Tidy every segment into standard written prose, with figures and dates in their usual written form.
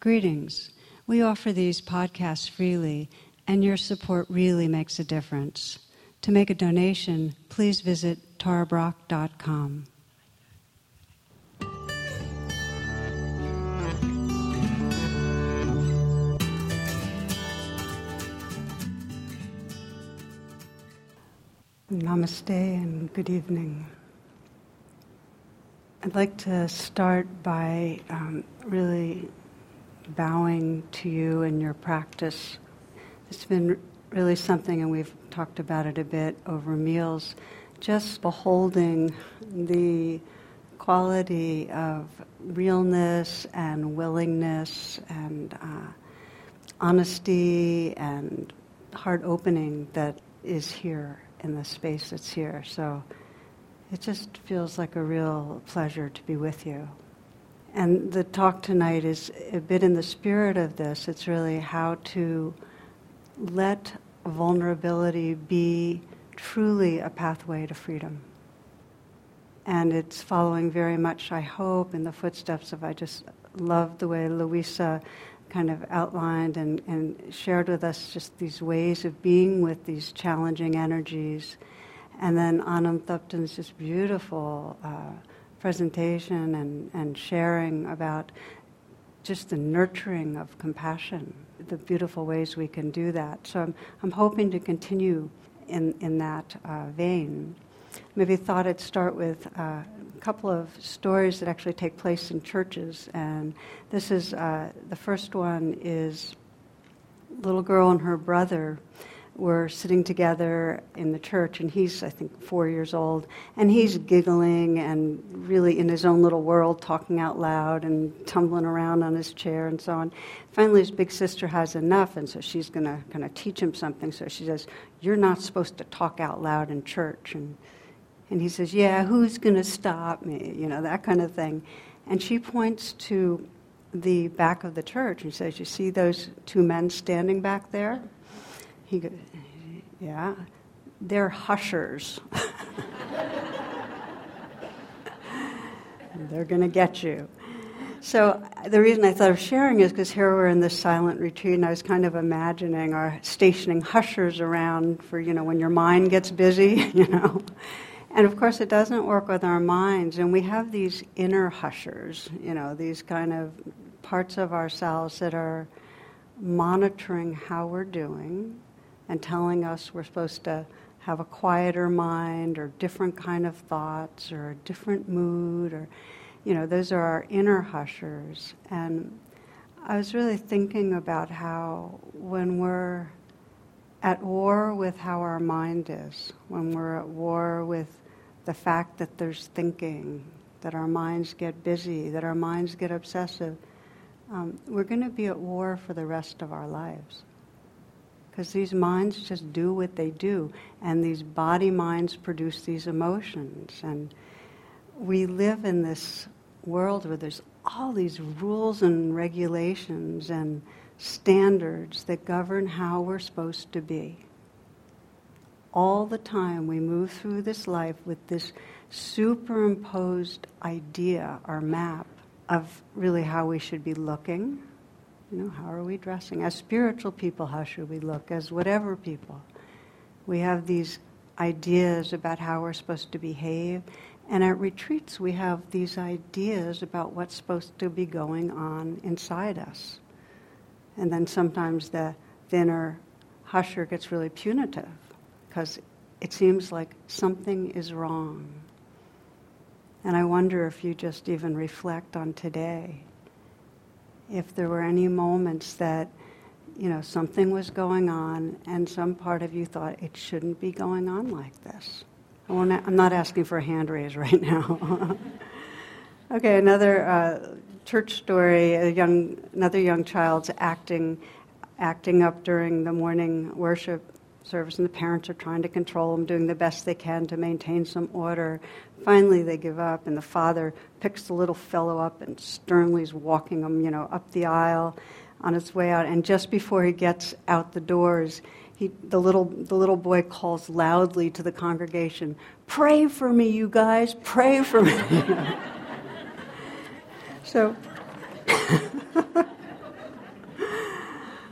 Greetings. We offer these podcasts freely, and your support really makes a difference. To make a donation, please visit tarabrach.com. Namaste and good evening. I'd like to start by really bowing to you and your practice. It's been really something, and we've talked about it a bit over meals, just beholding the quality of realness and willingness and honesty and heart opening that is here in the space that's here. So it just feels like a real pleasure to be with you. And the talk tonight is a bit in the spirit of this. It's really how to let vulnerability be truly a pathway to freedom. And it's following very much, I hope, in the footsteps of, I just love the way Louisa kind of outlined and shared with us just these ways of being with these challenging energies. And then Anam Thupten's just beautiful presentation and sharing about just the nurturing of compassion, the beautiful ways we can do that. So I'm hoping to continue in that vein. Maybe thought I'd start with a couple of stories that actually take place in churches. And this is, the first one is a little girl and her brother were sitting together in the church, and he's, I think, 4 years old, and he's giggling and really in his own little world, talking out loud and tumbling around on his chair and so on. Finally, his big sister has enough, and so she's going to kind of teach him something. So she says, "You're not supposed to talk out loud in church." And he says, "Yeah, who's going to stop me?" You know, that kind of thing. And she points to the back of the church and says, "You see those two men standing back there?" He goes, "Yeah, they're hushers." They're going to get you. So the reason I thought of sharing is because here we're in this silent retreat, and I was kind of imagining our stationing hushers around for, when your mind gets busy, And of course it doesn't work with our minds, and we have these inner hushers, these kind of parts of ourselves that are monitoring how we're doing, and telling us we're supposed to have a quieter mind or different kind of thoughts or a different mood or, those are our inner hushers. And I was really thinking about how when we're at war with how our mind is, when we're at war with the fact that there's thinking, that our minds get busy, that our minds get obsessive, we're going to be at war for the rest of our lives. Because these minds just do what they do, and these body minds produce these emotions. And we live in this world where there's all these rules and regulations and standards that govern how we're supposed to be. All the time we move through this life with this superimposed idea or map of really how we should be looking. How are we dressing? As spiritual people, how should we look? As whatever people. We have these ideas about how we're supposed to behave. And at retreats, we have these ideas about what's supposed to be going on inside us. And then sometimes the inner husher gets really punitive because it seems like something is wrong. And I wonder if you just even reflect on today. If there were any moments that, something was going on and some part of you thought it shouldn't be going on like this. I'm not asking for a hand raise right now. Okay, another church story, another young child's acting up during the morning worship service, and the parents are trying to control them, doing the best they can to maintain some order. Finally, they give up, and the father picks the little fellow up and sternly is walking him, up the aisle on his way out. And just before he gets out the doors, the little boy calls loudly to the congregation, "Pray for me, you guys, pray for me." So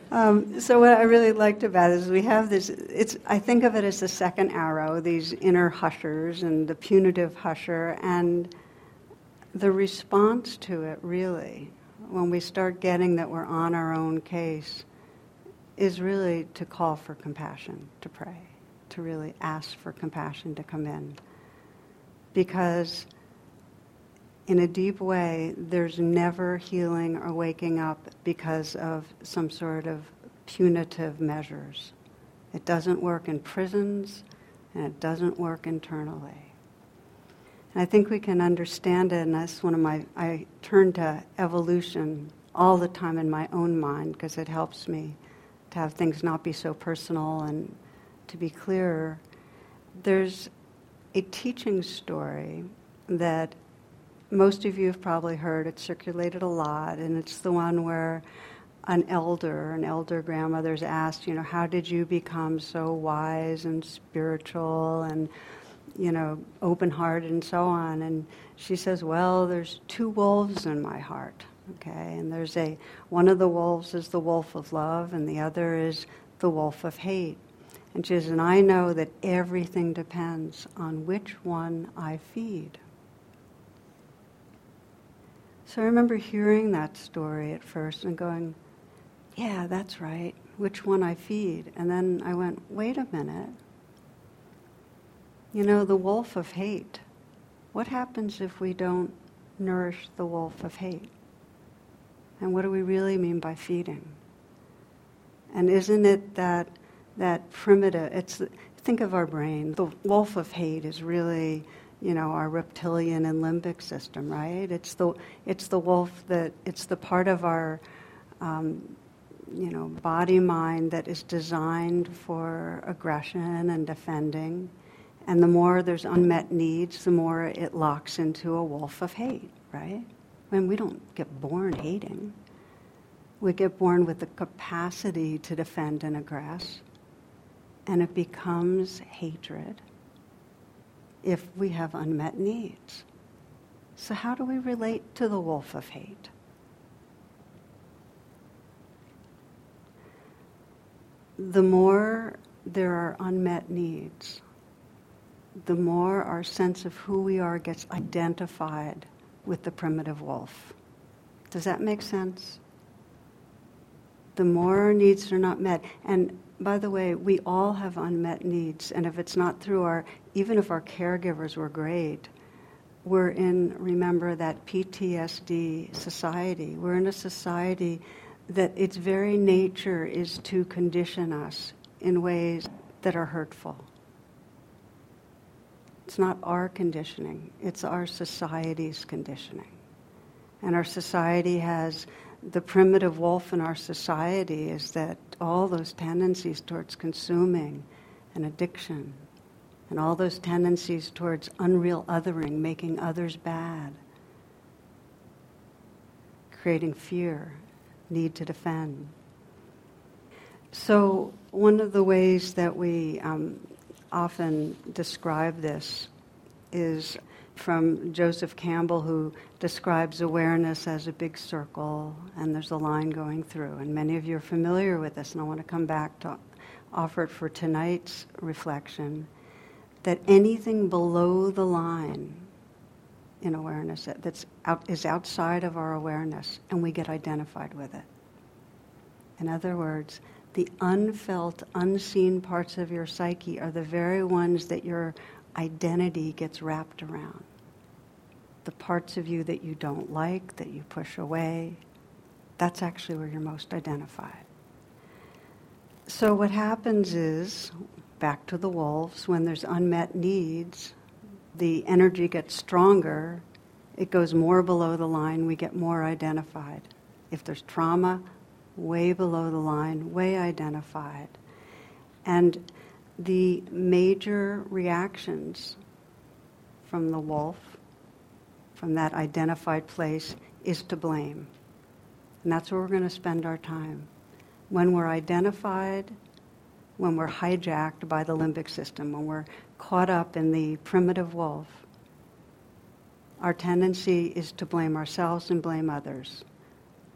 So what I really liked about it is we have this, I think of it as the second arrow, these inner hushers and the punitive husher, and the response to it really, when we start getting that we're on our own case, is really to call for compassion, to pray, to really ask for compassion to come in. Because in a deep way, there's never healing or waking up because of some sort of punitive measures. It doesn't work in prisons, and it doesn't work internally. And I think we can understand it, and that's I turn to evolution all the time in my own mind because it helps me to have things not be so personal and to be clearer. There's a teaching story that most of you have probably heard. It's circulated a lot, and it's the one where an elder grandmother's asked, how did you become so wise and spiritual and, open-hearted and so on? And she says, well, there's two wolves in my heart, okay? And one of the wolves is the wolf of love, and the other is the wolf of hate. And she says, and I know that everything depends on which one I feed. So I remember hearing that story at first and going, yeah, that's right, which one I feed. And then I went, wait a minute. The wolf of hate. What happens if we don't nourish the wolf of hate? And what do we really mean by feeding? And isn't it that primitive, think of our brain. The wolf of hate is really, our reptilian and limbic system, right? It's the wolf it's the part of our, body mind that is designed for aggression and defending. And the more there's unmet needs, the more it locks into a wolf of hate, right? We don't get born hating. We get born with the capacity to defend and aggress. And it becomes hatred if we have unmet needs. So how do we relate to the wolf of hate? The more there are unmet needs, the more our sense of who we are gets identified with the primitive wolf. Does that make sense? The more our needs are not met, and by the way, we all have unmet needs, and if it's not through even if our caregivers were great, we're in, remember, that PTSD society. We're in a society that its very nature is to condition us in ways that are hurtful. It's not our conditioning, it's our society's conditioning. And our society has, the primitive wolf in our society is that all those tendencies towards consuming and addiction, and all those tendencies towards unreal othering, making others bad, creating fear, need to defend. So one of the ways that we often describe this is from Joseph Campbell, who describes awareness as a big circle, and there's a line going through. And many of you are familiar with this, and I want to come back to offer it for tonight's reflection, that anything below the line in awareness is outside of our awareness, and we get identified with it. In other words, the unfelt, unseen parts of your psyche are the very ones that your identity gets wrapped around. The parts of you that you don't like, that you push away, that's actually where you're most identified. So what happens is, back to the wolves, when there's unmet needs, the energy gets stronger, it goes more below the line, we get more identified. If there's trauma, way below the line, way identified. And the major reactions from the wolf, from that identified place, is to blame. And that's where we're going to spend our time. When we're identified, when we're hijacked by the limbic system, when we're caught up in the primitive wolf, our tendency is to blame ourselves and blame others.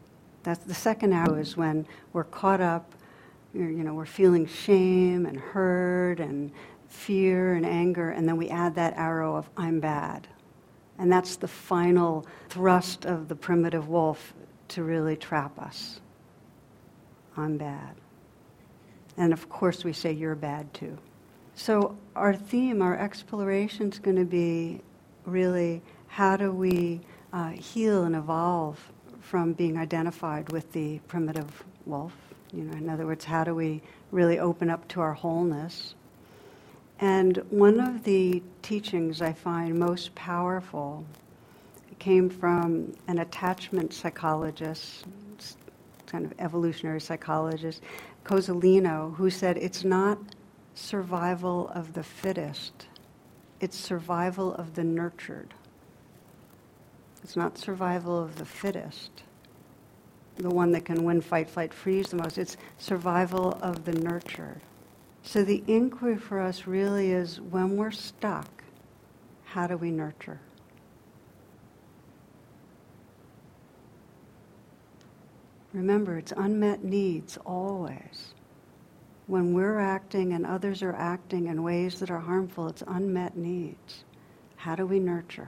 That's the second arrow, is when we're caught up, we're feeling shame and hurt and fear and anger, and then we add that arrow of I'm bad. And that's the final thrust of the primitive wolf to really trap us. I'm bad. And of course we say you're bad too. So our theme, our exploration is going to be really how do we heal and evolve from being identified with the primitive wolf. In other words, how do we really open up to our wholeness? And one of the teachings I find most powerful came from an attachment psychologist, kind of evolutionary psychologist, Cozzolino, who said it's not survival of the fittest, it's survival of the nurtured. It's not survival of the fittest, the one that can win, fight, flight, freeze the most. It's survival of the nurtured. So the inquiry for us really is, when we're stuck, how do we nurture? Remember, it's unmet needs always. When we're acting and others are acting in ways that are harmful, it's unmet needs. How do we nurture?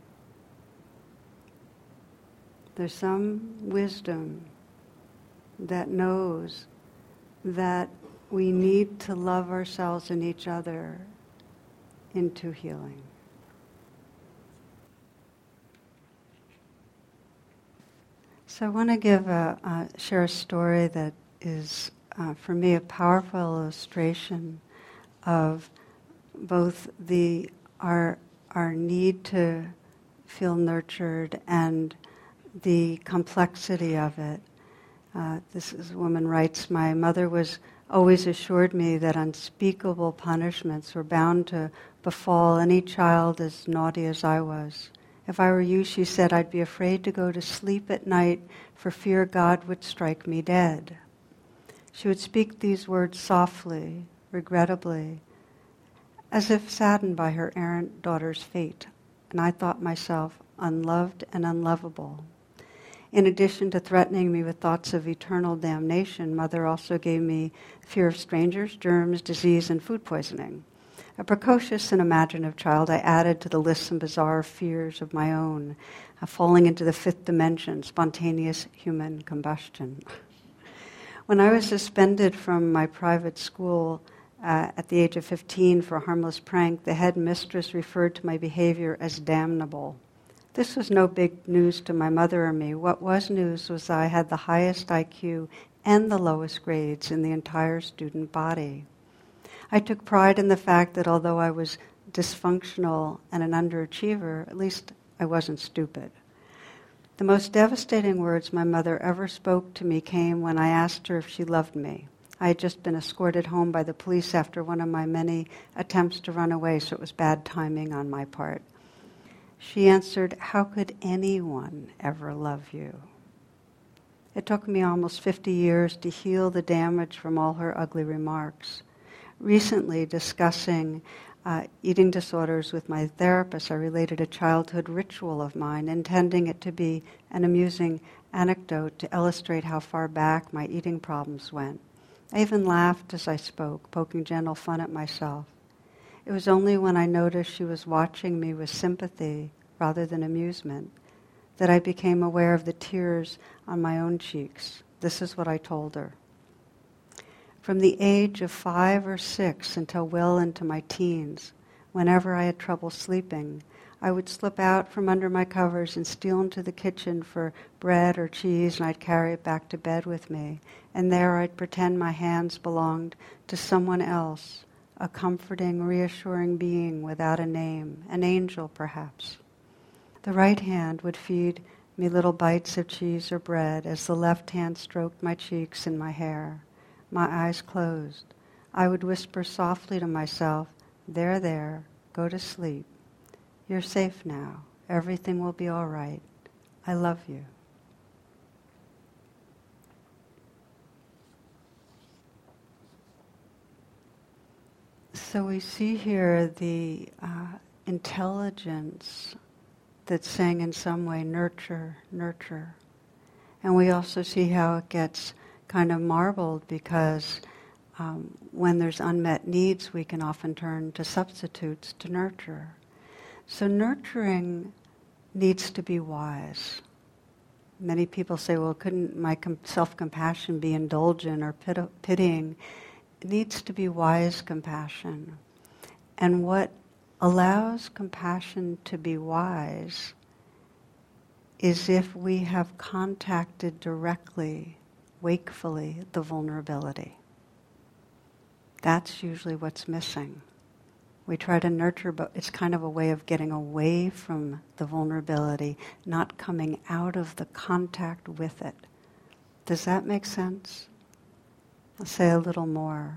There's some wisdom that knows that we need to love ourselves and each other into healing. So I want to share a story that is, for me, a powerful illustration of both our need to feel nurtured and the complexity of it. This woman writes, "My mother was always assured me that unspeakable punishments were bound to befall any child as naughty as I was. If I were you," she said, "I'd be afraid to go to sleep at night for fear God would strike me dead." She would speak these words softly, regrettably, as if saddened by her errant daughter's fate, and I thought myself unloved and unlovable. In addition to threatening me with thoughts of eternal damnation, Mother also gave me fear of strangers, germs, disease, and food poisoning. A precocious and imaginative child, I added to the list some bizarre fears of my own, falling into the fifth dimension, spontaneous human combustion. When I was suspended from my private school at the age of 15 for a harmless prank, the head mistress referred to my behavior as damnable. This was no big news to my mother or me. What was news was I had the highest IQ and the lowest grades in the entire student body. I took pride in the fact that although I was dysfunctional and an underachiever, at least I wasn't stupid. The most devastating words my mother ever spoke to me came when I asked her if she loved me. I had just been escorted home by the police after one of my many attempts to run away, so it was bad timing on my part. She answered, "How could anyone ever love you?" It took me almost 50 years to heal the damage from all her ugly remarks. Recently, discussing eating disorders with my therapist, I related a childhood ritual of mine, intending it to be an amusing anecdote to illustrate how far back my eating problems went. I even laughed as I spoke, poking gentle fun at myself. It was only when I noticed she was watching me with sympathy rather than amusement that I became aware of the tears on my own cheeks. This is what I told her. From the age of 5 or 6 until well into my teens, whenever I had trouble sleeping, I would slip out from under my covers and steal into the kitchen for bread or cheese, and I'd carry it back to bed with me. And there I'd pretend my hands belonged to someone else, a comforting, reassuring being without a name, an angel perhaps. The right hand would feed me little bites of cheese or bread as the left hand stroked my cheeks and my hair. My eyes closed. I would whisper softly to myself, there, go to sleep. You're safe now. Everything will be all right. I love you." So we see here the intelligence that's saying in some way, nurture, nurture. And we also see how it gets kind of marbled because when there's unmet needs, we can often turn to substitutes to nurture. So nurturing needs to be wise. Many people say, well, couldn't my self-compassion be indulgent or pitying? It needs to be wise compassion. And what allows compassion to be wise is if we have contacted directly, wakefully, the vulnerability. That's usually what's missing. We try to nurture, but it's kind of a way of getting away from the vulnerability, not coming out of the contact with it. Does that make sense? I'll say a little more.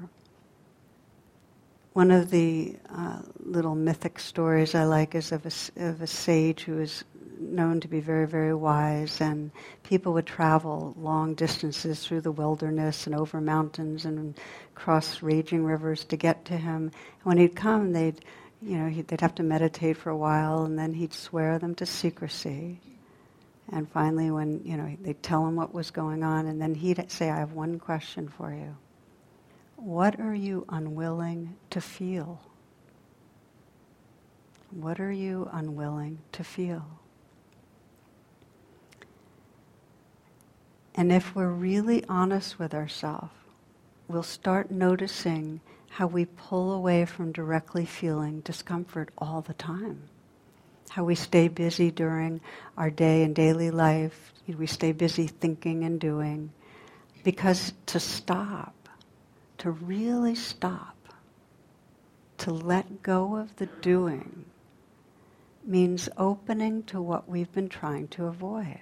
One of the little mythic stories I like is of a sage who is known to be very, very wise, and people would travel long distances through the wilderness and over mountains and cross raging rivers to get to him. And when he'd come, they'd have to meditate for a while, and then he'd swear them to secrecy. And finally, when they'd tell him what was going on, and then he'd say, "I have one question for you. What are you unwilling to feel? What are you unwilling to feel?" And if we're really honest with ourselves, we'll start noticing how we pull away from directly feeling discomfort all the time. How we stay busy during our day and daily life. We stay busy thinking and doing. Because to stop, to really stop, to let go of the doing, means opening to what we've been trying to avoid.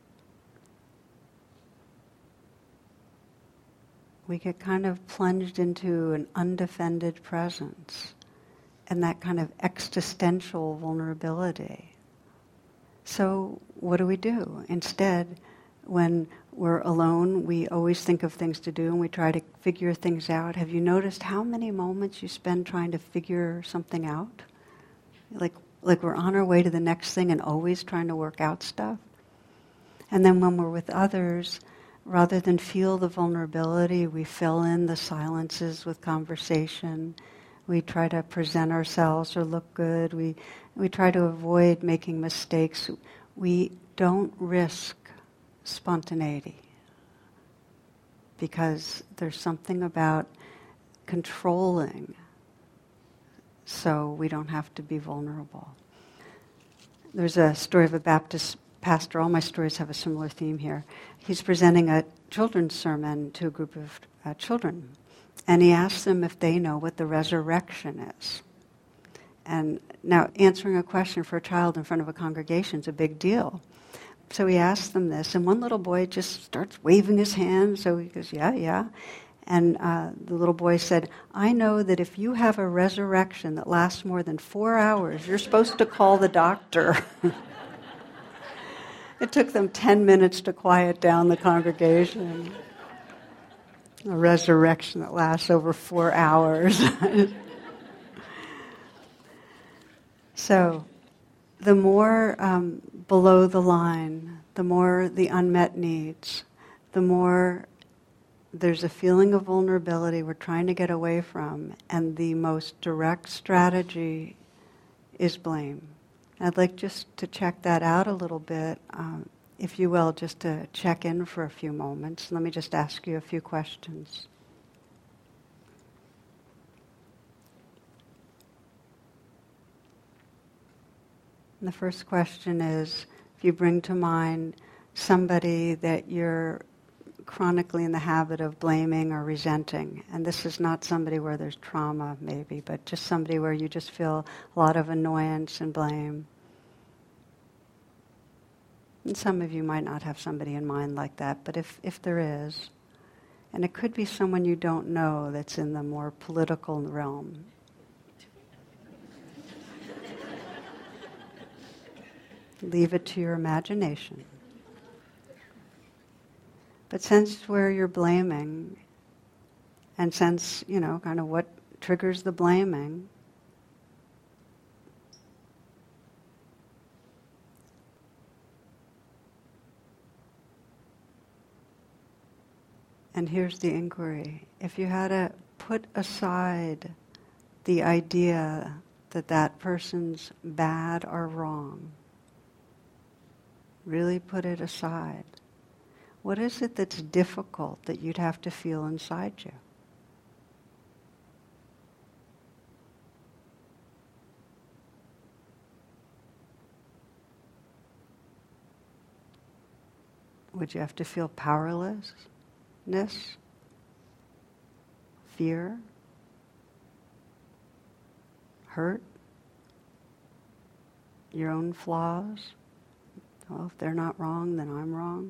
We get kind of plunged into an undefended presence and that kind of existential vulnerability. So what do? Instead, when we're alone, we always think of things to do and we try to figure things out. Have you noticed how many moments you spend trying to figure something out? Like we're on our way to the next thing and always trying to work out stuff. And then when we're with others, rather than feel the vulnerability, we fill in the silences with conversation. We try to present ourselves or look good. We try to avoid making mistakes. We don't risk spontaneity because there's something about controlling so we don't have to be vulnerable. There's a story of a Baptist pastor. All my stories have a similar theme here. He's presenting a children's sermon to a group of children, and he asks them if they know what the resurrection is. And now, answering a question for a child in front of a congregation is a big deal. So he asks them this, and one little boy just starts waving his hand, so he goes, yeah. And the little boy said, "I know that if you have a resurrection that lasts more than 4 hours, you're supposed to call the doctor." It took them 10 minutes to quiet down the congregation. A resurrection that lasts over 4 hours. So, the more below the line, the more the unmet needs, the more there's a feeling of vulnerability we're trying to get away from, and the most direct strategy is blame. I'd like just to check that out a little bit, if you will, just to check in for a few moments. Let me just ask you a few questions. And the first question is, if you bring to mind somebody that you're chronically in the habit of blaming or resenting, and this is not somebody where there's trauma maybe, but just somebody where you just feel a lot of annoyance and blame. And some of you might not have somebody in mind like that, but if there is, and it could be someone you don't know that's in the more political realm. Leave it to your imagination. But sense where you're blaming, and sense, kind of what triggers the blaming. And here's the inquiry. If you had to put aside the idea that that person's bad or wrong, really put it aside, what is it that's difficult that you'd have to feel inside you? Would you have to feel powerlessness? Fear? Hurt? Your own flaws? Well, if they're not wrong, then I'm wrong.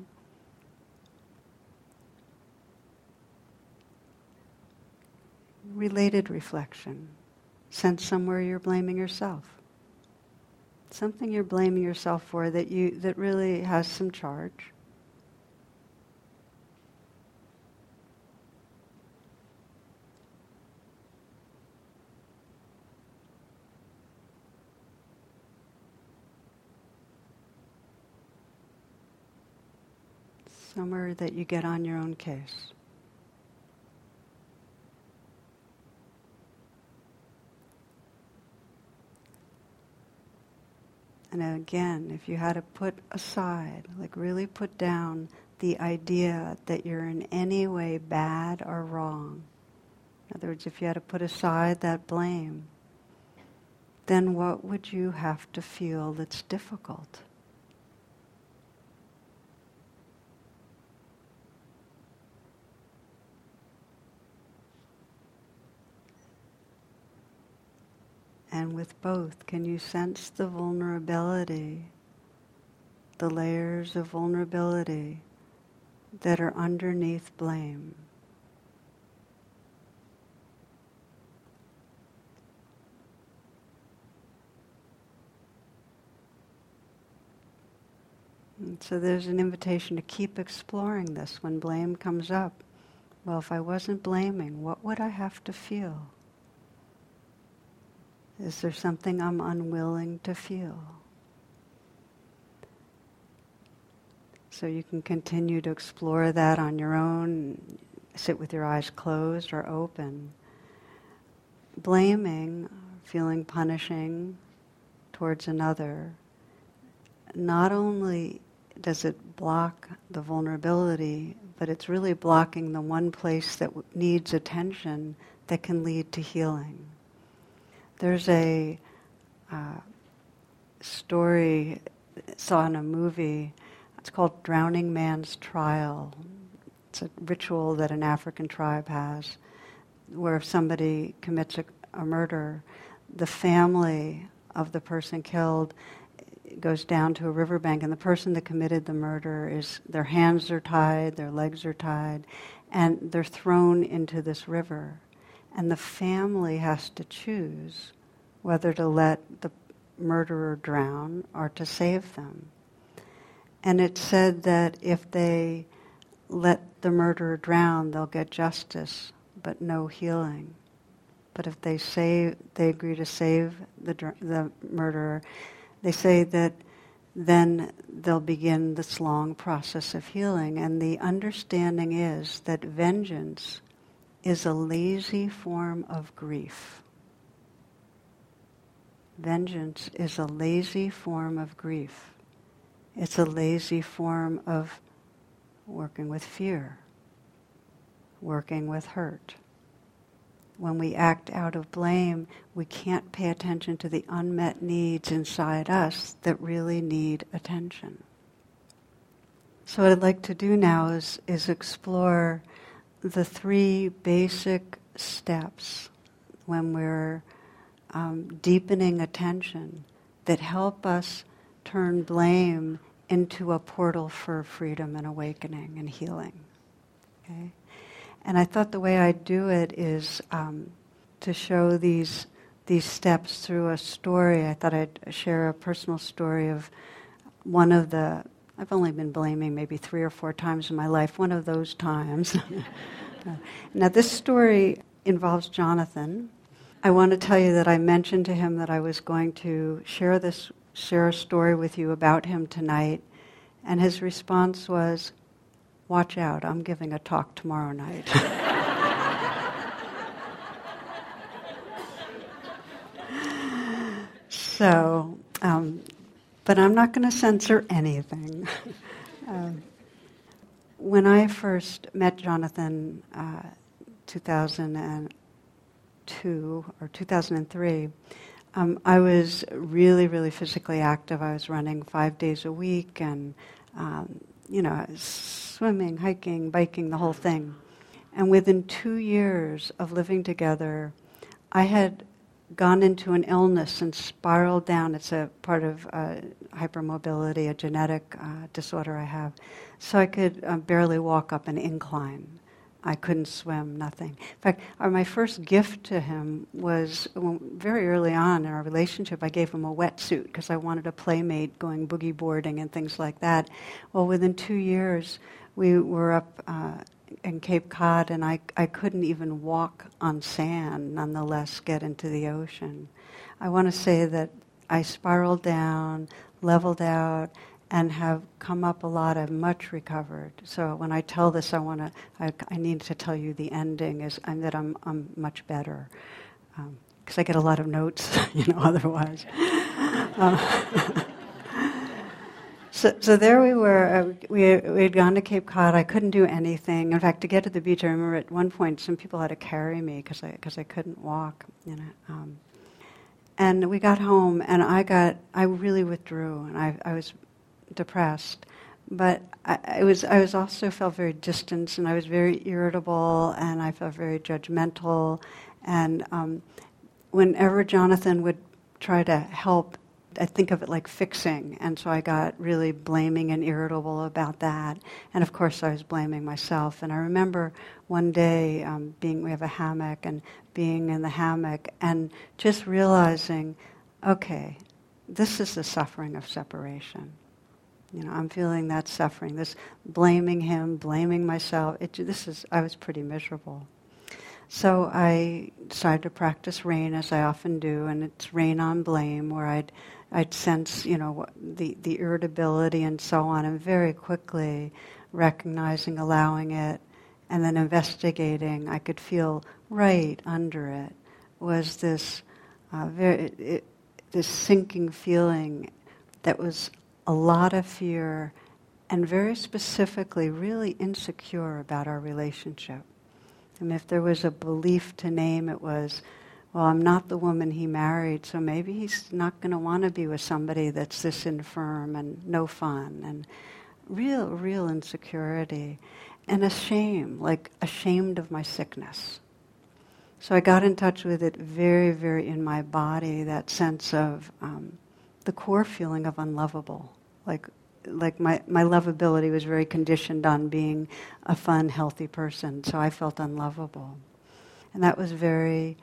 Related reflection. Sense somewhere you're blaming yourself. Something you're blaming yourself for that really has some charge. Somewhere that you get on your own case. And again, if you had to put aside, like really put down the idea that you're in any way bad or wrong, in other words, if you had to put aside that blame, then what would you have to feel that's difficult? And with both, can you sense the vulnerability, the layers of vulnerability that are underneath blame? And so there's an invitation to keep exploring this when blame comes up. Well, if I wasn't blaming, what would I have to feel? Is there something I'm unwilling to feel? So you can continue to explore that on your own, sit with your eyes closed or open. Blaming, feeling punishing towards another, not only does it block the vulnerability, but it's really blocking the one place that needs attention that can lead to healing. There's a story I saw in a movie. It's called Drowning Man's Trial. It's a ritual that an African tribe has, where if somebody commits a murder, the family of the person killed goes down to a riverbank, and the person that committed the murder their hands are tied, their legs are tied, and they're thrown into this river. And the family has to choose whether to let the murderer drown or to save them. And it said that if they let the murderer drown, they'll get justice, but no healing. But if they agree to save the murderer, they say that then they'll begin this long process of healing. And the understanding is that vengeance is a lazy form of grief. Vengeance is a lazy form of grief. It's a lazy form of working with fear, working with hurt. When we act out of blame, we can't pay attention to the unmet needs inside us that really need attention. So what I'd like to do now is explore the three basic steps when we're deepening attention that help us turn blame into a portal for freedom and awakening and healing. Okay? And I thought the way I'd do it is to show these steps through a story. I thought I'd share a personal story of one of the, I've only been blaming maybe 3 or 4 times in my life, one of those times. Now this story involves Jonathan. I want to tell you that I mentioned to him that I was going to share a story with you about him tonight, and his response was, watch out, I'm giving a talk tomorrow night. So, but I'm not going to censor anything. When I first met Jonathan, 2002 or 2003, I was really, really physically active. I was running 5 days a week and, swimming, hiking, biking, the whole thing. And within 2 years of living together, I had gone into an illness and spiraled down. It's a part of hypermobility, a genetic disorder I have. So I could barely walk up an incline. I couldn't swim, nothing. In fact, my first gift to him was very early on in our relationship. I gave him a wetsuit because I wanted a playmate going boogie boarding and things like that. Well, within 2 years, we were up in Cape Cod, and I couldn't even walk on sand, nonetheless get into the ocean. I want to say that I spiraled down, leveled out, and have come up a lot. I've much recovered. So when I tell this, I need to tell you the ending is that I'm much better, because I get a lot of notes, otherwise. So there we were. We had gone to Cape Cod. I couldn't do anything. In fact, to get to the beach, I remember at one point some people had to carry me because I couldn't walk. And we got home, and I really withdrew, and I was depressed. But I was also felt very distant, and I was very irritable, and I felt very judgmental. And whenever Jonathan would try to help, I think of it like fixing, and so I got really blaming and irritable about that. And of course I was blaming myself. And I remember one day we have a hammock, and being in the hammock and just realizing, okay, this is the suffering of separation. I'm feeling that suffering, this blaming him, blaming myself. I was pretty miserable. So I decided to practice rain, as I often do, and it's rain on blame, where I'd sense, the irritability and so on, and very quickly recognizing, allowing it, and then investigating. I could feel right under it was this this sinking feeling that was a lot of fear, and very specifically really insecure about our relationship. And if there was a belief to name, it was, well, I'm not the woman he married, so maybe he's not going to want to be with somebody that's this infirm and no fun, and real insecurity, and a shame, like ashamed of my sickness. So I got in touch with it very, very in my body, that sense of the core feeling of unlovable, like my lovability was very conditioned on being a fun, healthy person, so I felt unlovable. And that was very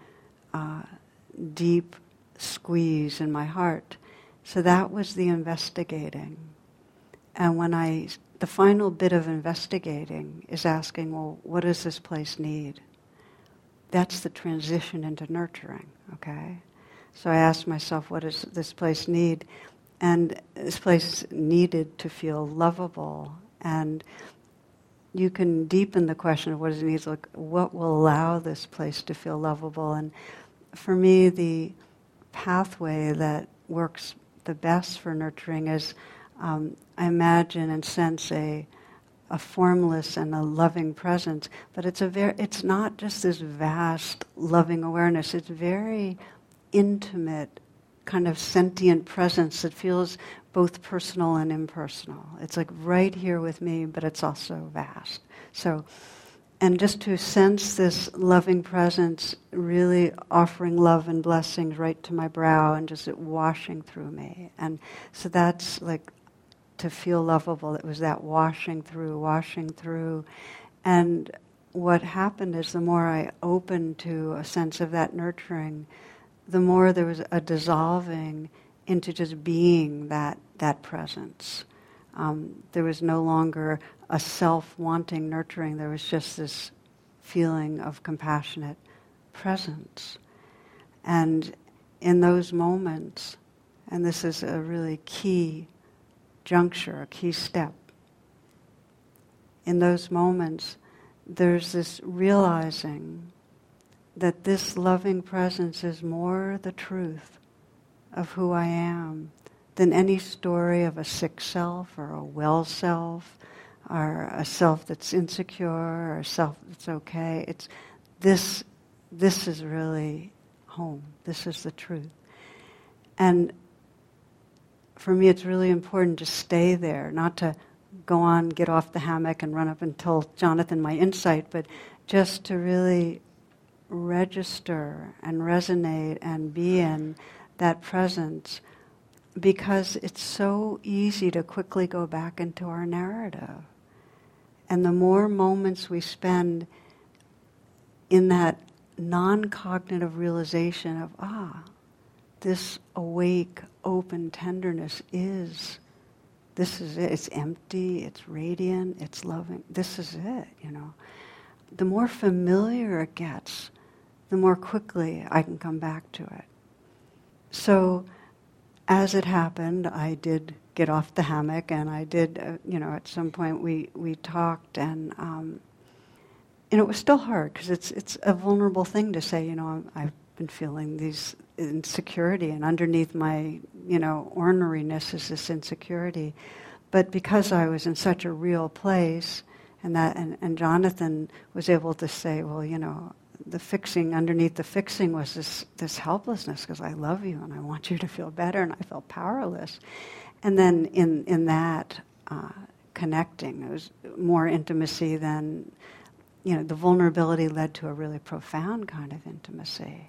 deep squeeze in my heart. So that was the investigating. And the final bit of investigating is asking, well, what does this place need? That's the transition into nurturing, okay? So I asked myself, what does this place need? And this place needed to feel lovable. And you can deepen the question of what does it need, like what will allow this place to feel lovable. And for me, the pathway that works the best for nurturing is, I imagine and sense a formless and a loving presence. But it's not just this vast loving awareness. It's very intimate, kind of sentient presence that feels both personal and impersonal. It's like right here with me, but it's also vast. So, and just to sense this loving presence really offering love and blessings right to my brow and just it washing through me. And so that's like to feel lovable. It was that washing through. And what happened is the more I opened to a sense of that nurturing, the more there was a dissolving into just being that presence. There was no longer a self-wanting nurturing. There was just this feeling of compassionate presence. And in those moments, and this is a really key juncture, a key step, in those moments, there's this realizing that this loving presence is more the truth of who I am than any story of a sick self or a well self or a self that's insecure or a self that's okay. It's this is really home. This is the truth. And for me, it's really important to stay there, not to go on, get off the hammock and run up and tell Jonathan my insight, but just to really register and resonate and be in that presence, because it's so easy to quickly go back into our narrative. And the more moments we spend in that non-cognitive realization of, this awake, open tenderness this is it. It's empty, it's radiant, it's loving. This is it, The more familiar it gets, the more quickly I can come back to it. So, as it happened, I did get off the hammock, and I did, at some point we talked, and it was still hard, because it's a vulnerable thing to say, I've been feeling these insecurity, and underneath my, orneriness is this insecurity. But because I was in such a real place, and Jonathan was able to say, well, the fixing, underneath the fixing was this helplessness, because I love you and I want you to feel better, and I felt powerless. And then in that connecting, it was more intimacy than, the vulnerability led to a really profound kind of intimacy.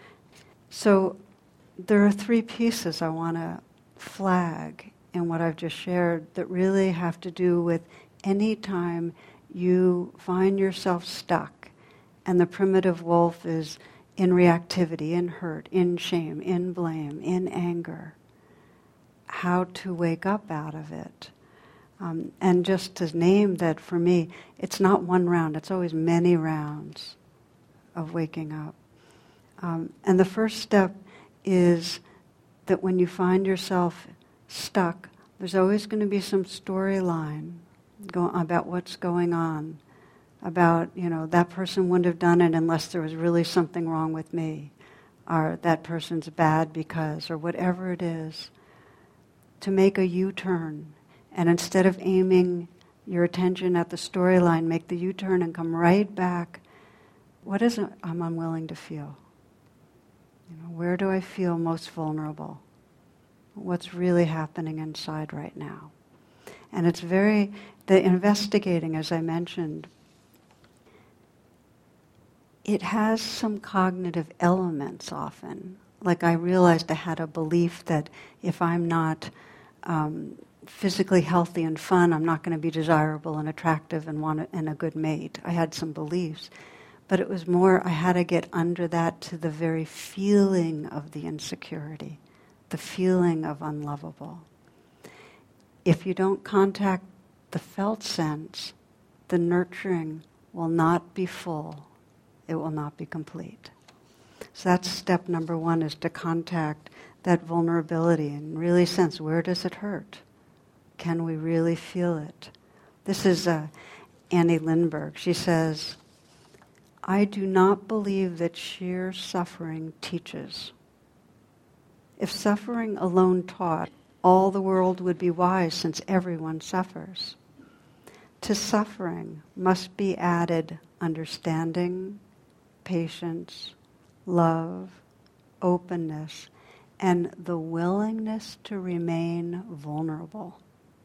So there are 3 pieces I want to flag in what I've just shared that really have to do with any time you find yourself stuck and the primitive wolf is in reactivity, in hurt, in shame, in blame, in anger, how to wake up out of it. And just to name that, for me, it's not one round, it's always many rounds of waking up. And the first step is that when you find yourself stuck, there's always going to be some storyline about what's going on, about, that person wouldn't have done it unless there was really something wrong with me, or that person's bad because, or whatever it is, to make a U-turn. And instead of aiming your attention at the storyline, make the U-turn and come right back. What is it I'm unwilling to feel? Where do I feel most vulnerable? What's really happening inside right now? And it's the investigating, as I mentioned, it has some cognitive elements often. Like I realized I had a belief that if I'm not physically healthy and fun, I'm not going to be desirable and attractive and a good mate. I had some beliefs. But it was more, I had to get under that to the very feeling of the insecurity, the feeling of unlovable. If you don't contact the felt sense, the nurturing will not be full. It will not be complete. So that's step number 1, is to contact that vulnerability and really sense, where does it hurt? Can we really feel it? This is Annie Lindbergh. She says, I do not believe that sheer suffering teaches. If suffering alone taught, all the world would be wise, since everyone suffers. To suffering must be added understanding, patience, love, openness, and the willingness to remain vulnerable.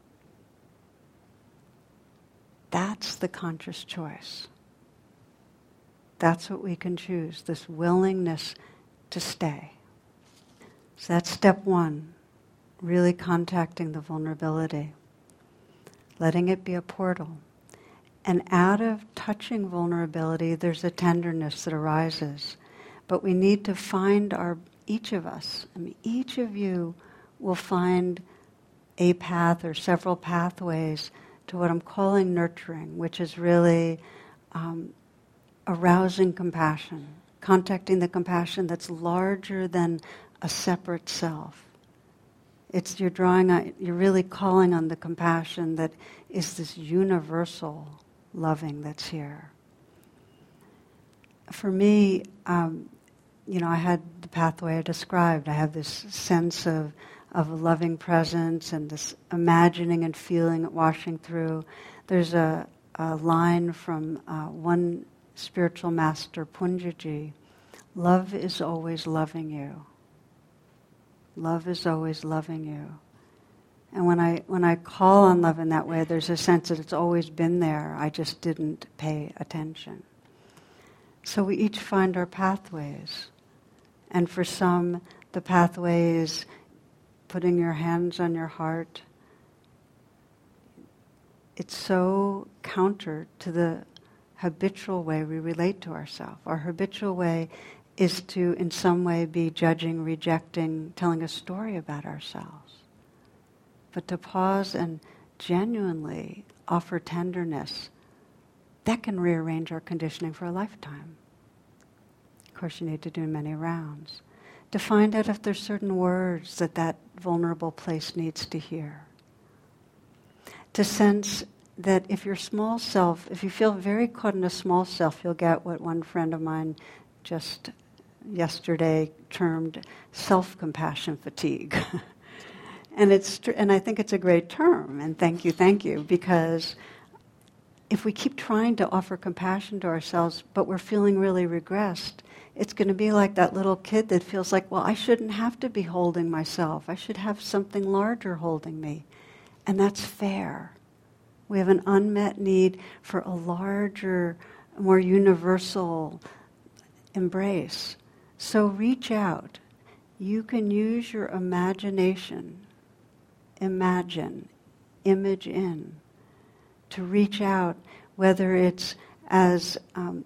That's the conscious choice. That's what we can choose, this willingness to stay. So that's step 1, really contacting the vulnerability, letting it be a portal. And out of touching vulnerability, there's a tenderness that arises. But we need to find each of us, each of you will find a path or several pathways to what I'm calling nurturing, which is really arousing compassion, contacting the compassion that's larger than a separate self. You're really calling on the compassion that is this universal loving that's here. For me, I had the pathway I described. I have this sense of a loving presence and this imagining and feeling it washing through. There's a line from one spiritual master, Punjaji, love is always loving you. Love is always loving you. And when I call on love in that way, there's a sense that it's always been there. I just didn't pay attention. So we each find our pathways. And for some, the pathway is putting your hands on your heart. It's so counter to the habitual way we relate to ourselves. Our habitual way is to, in some way, be judging, rejecting, telling a story about ourselves. But to pause and genuinely offer tenderness, that can rearrange our conditioning for a lifetime. Of course, you need to do many rounds to find out if there's certain words that vulnerable place needs to hear. To sense that if your small self, if you feel very caught in a small self, you'll get what one friend of mine just yesterday termed self-compassion fatigue. And I think it's a great term, and thank you, because if we keep trying to offer compassion to ourselves, but we're feeling really regressed, it's going to be like that little kid that feels like, well, I shouldn't have to be holding myself. I should have something larger holding me. And that's fair. We have an unmet need for a larger, more universal embrace. So reach out. You can use your imagination, imagine, image in, to reach out, whether it's as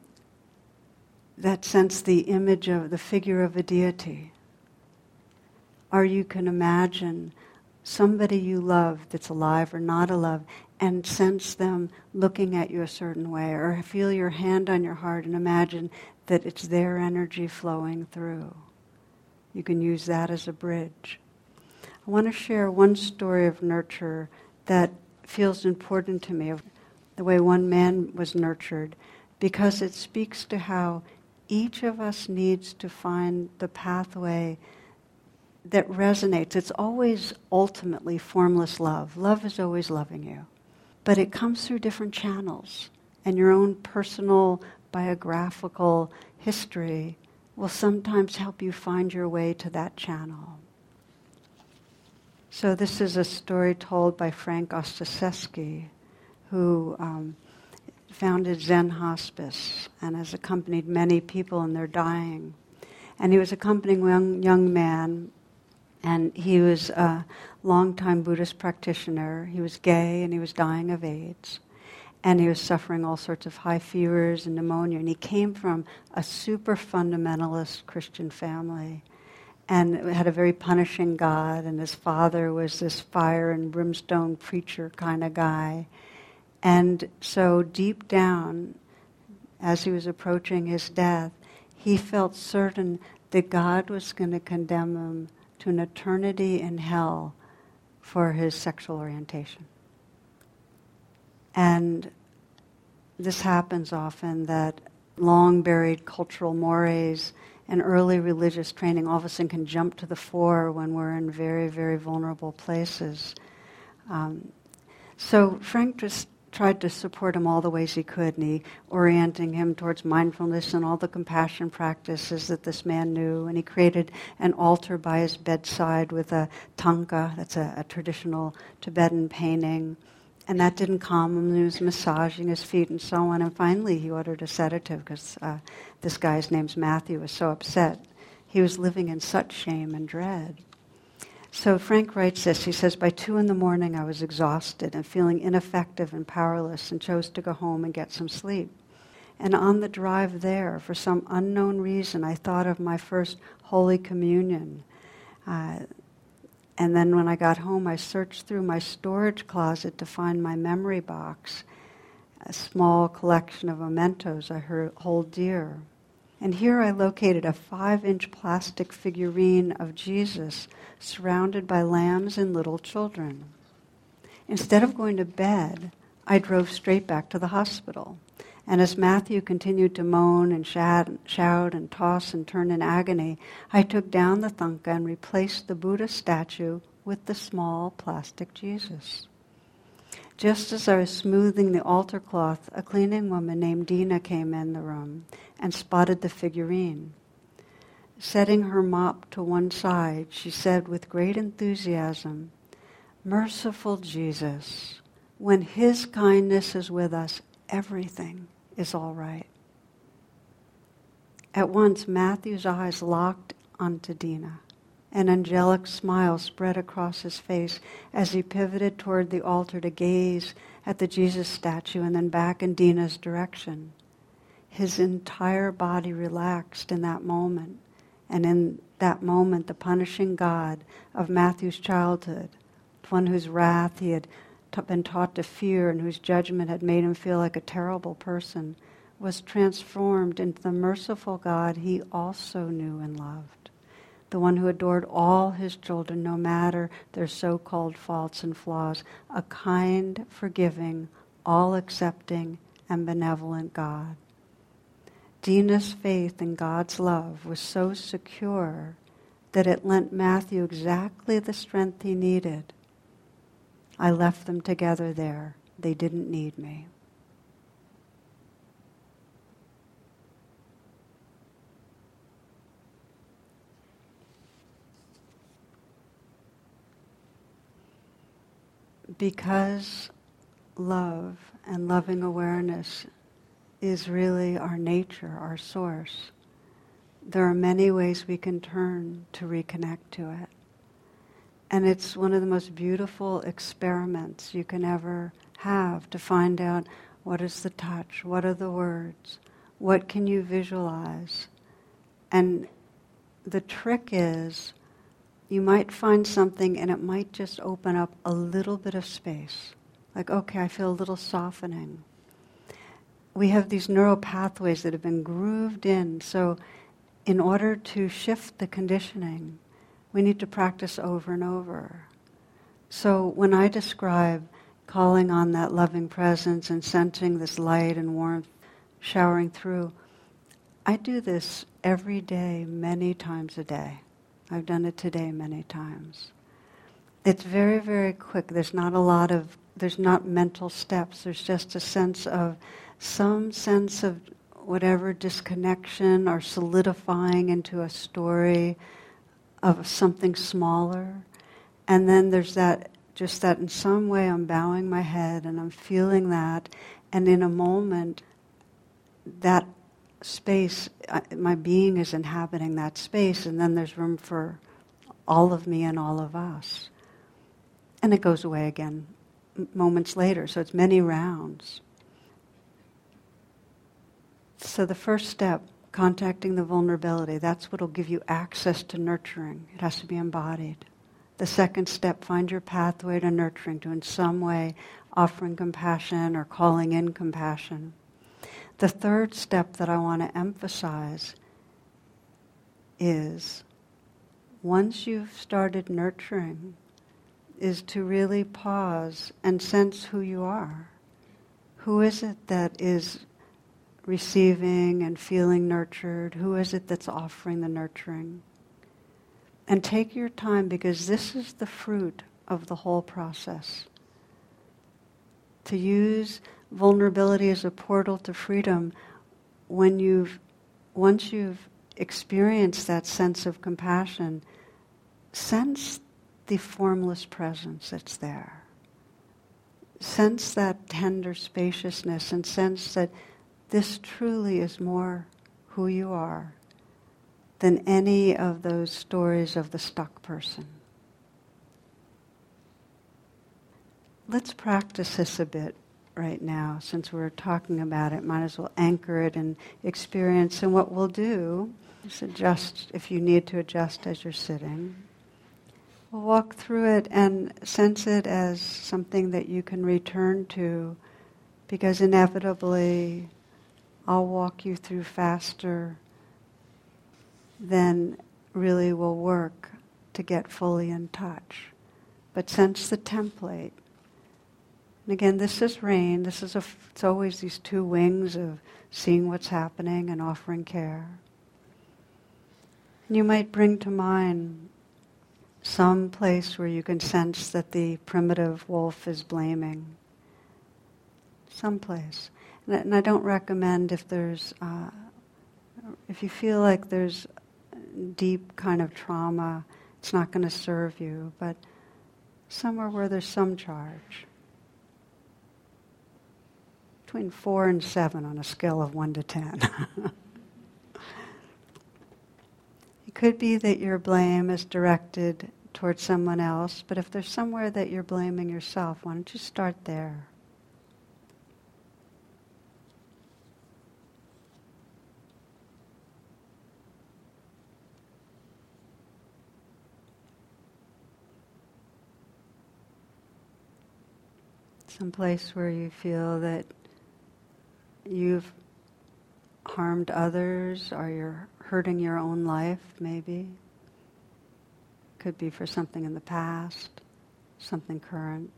that sense, the image of the figure of a deity, or you can imagine somebody you love that's alive or not alive and sense them looking at you a certain way, or feel your hand on your heart and imagine that it's their energy flowing through. You can use that as a bridge. I want to share one story of nurture that feels important to me, of the way one man was nurtured, because it speaks to how each of us needs to find the pathway that resonates. It's always ultimately formless love. Love is always loving you. But it comes through different channels, and your own personal biographical history will sometimes help you find your way to that channel. So this is a story told by Frank Ostaseski, who founded Zen Hospice and has accompanied many people in their dying. And he was accompanying a young man, and he was a longtime Buddhist practitioner. He was gay, and he was dying of AIDS. And he was suffering all sorts of high fevers and pneumonia. And he came from a super fundamentalist Christian family and had a very punishing God. And his father was this fire and brimstone preacher kind of guy. And so deep down, as he was approaching his death, he felt certain that God was going to condemn him to an eternity in hell for his sexual orientation. And this happens often, that long-buried cultural mores and early religious training all of a sudden can jump to the fore when we're in very, very vulnerable places. So Frank just tried to support him all the ways he could, and he orienting him towards mindfulness and all the compassion practices that this man knew. And he created an altar by his bedside with a tanka, that's a traditional Tibetan painting. And that didn't calm him. He was massaging his feet and so on. And finally he ordered a sedative because this guy's name's Matthew was so upset. He was living in such shame and dread. So Frank writes this. He says, by 2 a.m, I was exhausted and feeling ineffective and powerless and chose to go home and get some sleep. And on the drive there, for some unknown reason, I thought of my first Holy Communion. And then when I got home, I searched through my storage closet to find my memory box, a small collection of mementos I hold dear. And here I located a 5-inch plastic figurine of Jesus surrounded by lambs and little children. Instead of going to bed, I drove straight back to the hospital. And as Matthew continued to moan and shout and toss and turn in agony, I took down the thangka and replaced the Buddha statue with the small plastic Jesus. Just as I was smoothing the altar cloth, a cleaning woman named Dina came in the room and spotted the figurine. Setting her mop to one side, she said with great enthusiasm, "Merciful Jesus, when His kindness is with us, everything is all right." At once, Matthew's eyes locked onto Dina. An angelic smile spread across his face as he pivoted toward the altar to gaze at the Jesus statue and then back in Dina's direction. His entire body relaxed in that moment, and in that moment the punishing God of Matthew's childhood, one whose wrath he had been taught to fear and whose judgment had made him feel like a terrible person, was transformed into the merciful God he also knew and loved, the one who adored all his children no matter their so-called faults and flaws, a kind, forgiving, all-accepting, and benevolent God. Dina's faith in God's love was so secure that it lent Matthew exactly the strength he needed. I left them together there. They didn't need me. Because love and loving awareness is really our nature, our source, there are many ways we can turn to reconnect to it. And it's one of the most beautiful experiments you can ever have to find out what is the touch, what are the words, what can you visualize. And the trick is you might find something and it might just open up a little bit of space. Like, okay, I feel a little softening. We have these neural pathways that have been grooved in, so in order to shift the conditioning, we need to practice over and over. So when I describe calling on that loving presence and sensing this light and warmth showering through, I do this every day, many times a day. I've done it today many times. It's very, very quick. There's not mental steps. There's just a sense of whatever disconnection or solidifying into a story of something smaller. And then there's that in some way I'm bowing my head and I'm feeling that, and in a moment that space, my being is inhabiting that space, and then there's room for all of me and all of us. And it goes away again moments later, so it's many rounds. So the first step, contacting the vulnerability, that's what will give you access to nurturing. It has to be embodied. The second step, find your pathway to nurturing, to in some way offering compassion or calling in compassion. The third step that I want to emphasize is, once you've started nurturing, is to really pause and sense who you are. Who is it that is receiving and feeling nurtured? Who is it that's offering the nurturing? And take your time, because this is the fruit of the whole process. To use vulnerability as a portal to freedom, once you've experienced that sense of compassion, sense the formless presence that's there. Sense that tender spaciousness and sense that this truly is more who you are than any of those stories of the stuck person. Let's practice this a bit right now. Since we're talking about it, might as well anchor it in experience. And what we'll do is adjust, if you need to adjust as you're sitting. We'll walk through it and sense it as something that you can return to, because inevitably I'll walk you through faster than really will work to get fully in touch. But sense the template. And again, this is rain. It's always these two wings of seeing what's happening and offering care. And you might bring to mind some place where you can sense that the primitive wolf is blaming. Some place. And I don't recommend if you feel like there's deep kind of trauma, it's not going to serve you, but somewhere where there's some charge. Between 4 and 7 on a scale of 1 to 10. It could be that your blame is directed towards someone else, but if there's somewhere that you're blaming yourself, why don't you start there? Some place where you feel that you've harmed others or you're hurting your own life, maybe. Could be for something in the past, something current.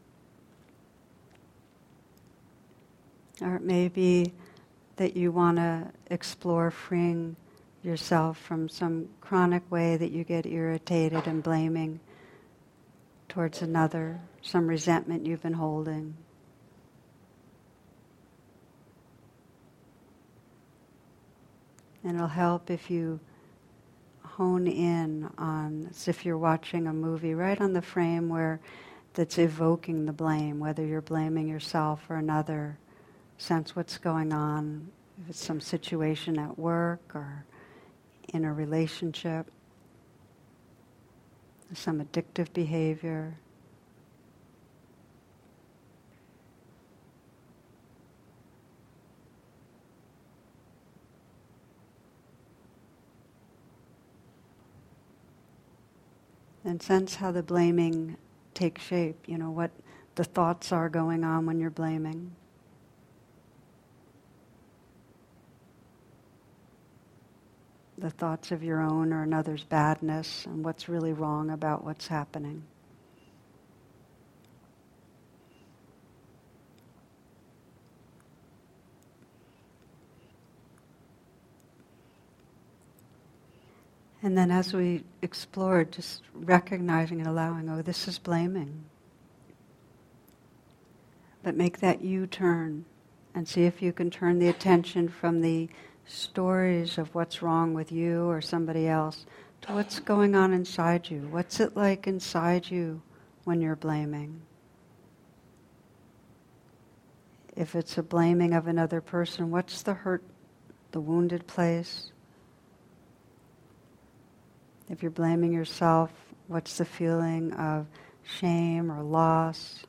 Or it may be that you want to explore freeing yourself from some chronic way that you get irritated and blaming towards another, some resentment you've been holding. And it'll help if you hone in on, as if you're watching a movie, right on the frame where that's evoking the blame, whether you're blaming yourself or another. Sense what's going on, if it's some situation at work or in a relationship, some addictive behavior. And sense how the blaming takes shape, what the thoughts are going on when you're blaming. The thoughts of your own or another's badness and what's really wrong about what's happening. And then as we explored, just recognizing and allowing, this is blaming. But make that U-turn and see if you can turn the attention from the stories of what's wrong with you or somebody else to what's going on inside you. What's it like inside you when you're blaming? If it's a blaming of another person, what's the hurt, the wounded place? If you're blaming yourself, what's the feeling of shame or loss?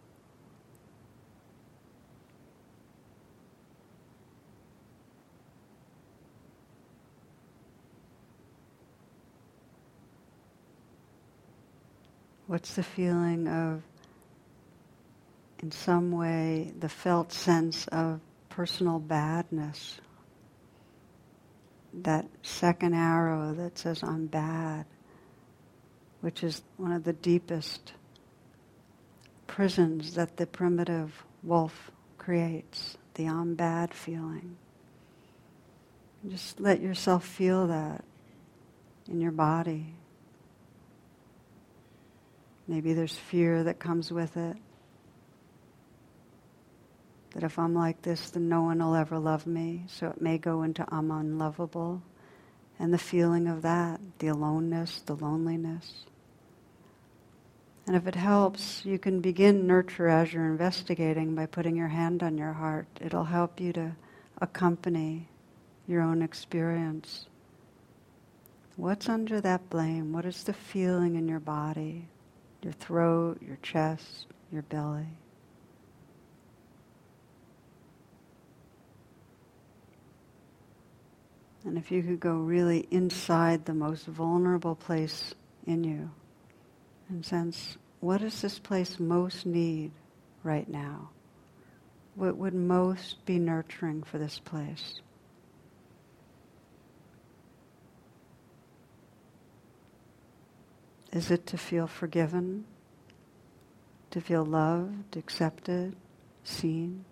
What's the feeling of, in some way, the felt sense of personal badness? That second arrow that says, I'm bad, which is one of the deepest prisons that the primitive wolf creates, the I'm bad feeling. Just let yourself feel that in your body. Maybe there's fear that comes with it. That if I'm like this, then no one will ever love me. So it may go into I'm unlovable. And the feeling of that, the aloneness, the loneliness. And if it helps, you can begin nurture as you're investigating by putting your hand on your heart. It'll help you to accompany your own experience. What's under that blame? What is the feeling in your body? Your throat, your chest, your belly. And if you could go really inside the most vulnerable place in you and sense, what does this place most need right now? What would most be nurturing for this place? Is it to feel forgiven? To feel loved, accepted, seen?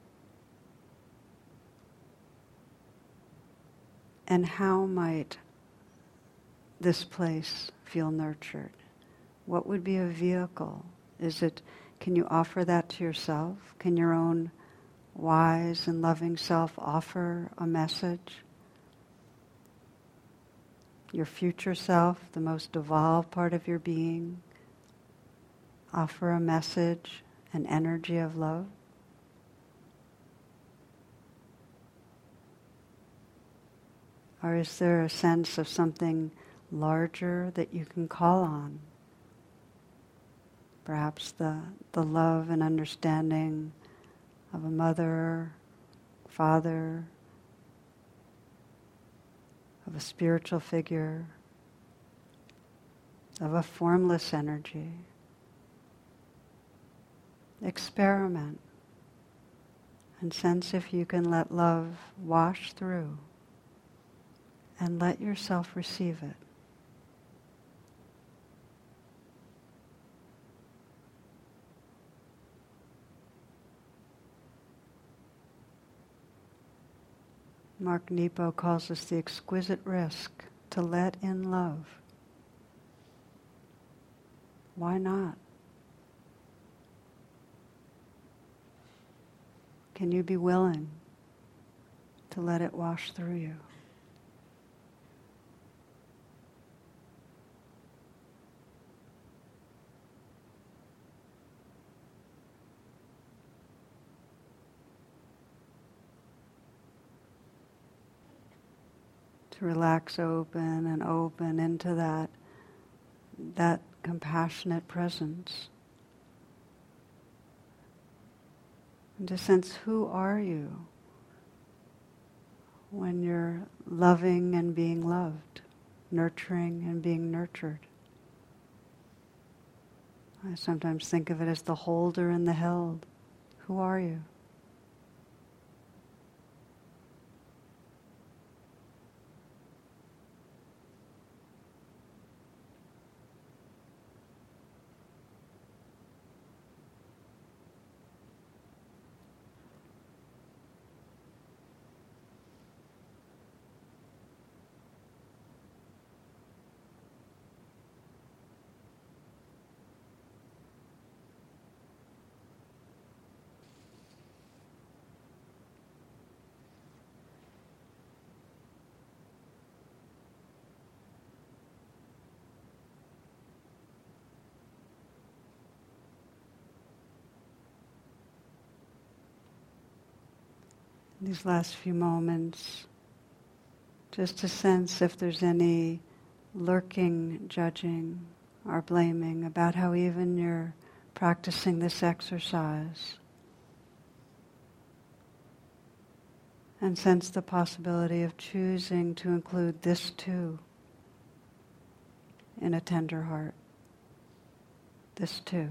And how might this place feel nurtured? What would be a vehicle? Can you offer that to yourself? Can your own wise and loving self offer a message? Your future self, the most evolved part of your being, offer a message, an energy of love? Or is there a sense of something larger that you can call on? Perhaps the love and understanding of a mother, father, of a spiritual figure, of a formless energy. Experiment and sense if you can let love wash through and let yourself receive it. Mark Nepo calls this the exquisite risk to let in love. Why not? Can you be willing to let it wash through you? To relax open and open into that compassionate presence. And to sense, who are you when you're loving and being loved, nurturing and being nurtured? I sometimes think of it as the holder and the held. Who are you? These last few moments, just to sense if there's any lurking judging or blaming about how even you're practicing this exercise. And sense the possibility of choosing to include this too in a tender heart. This too.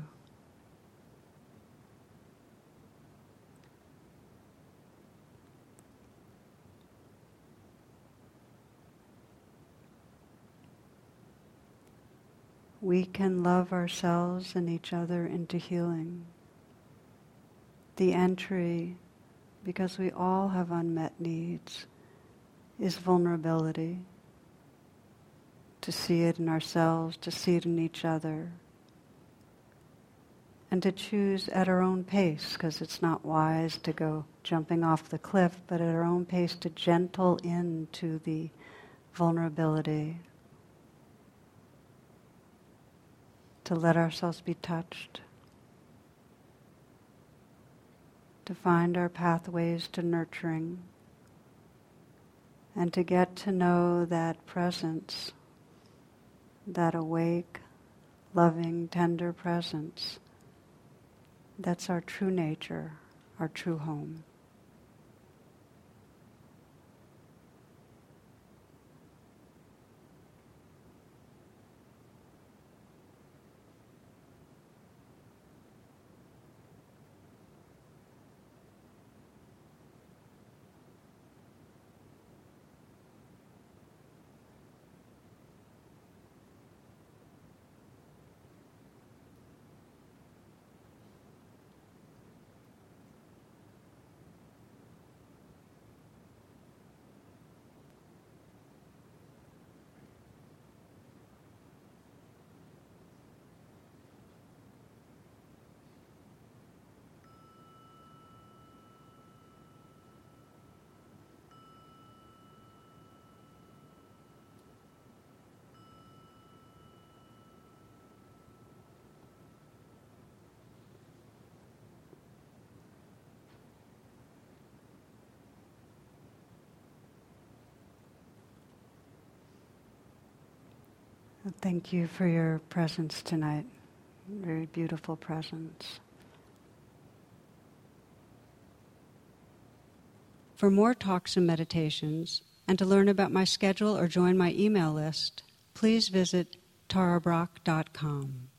We can love ourselves and each other into healing. The entry, because we all have unmet needs, is vulnerability. To see it in ourselves, to see it in each other. And to choose at our own pace, because it's not wise to go jumping off the cliff, but at our own pace to gentle into the vulnerability. To let ourselves be touched, to find our pathways to nurturing, and to get to know that presence, that awake, loving, tender presence. That's our true nature, our true home. Thank you for your presence tonight. Very beautiful presence. For more talks and meditations, and to learn about my schedule or join my email list, please visit tarabrach.com.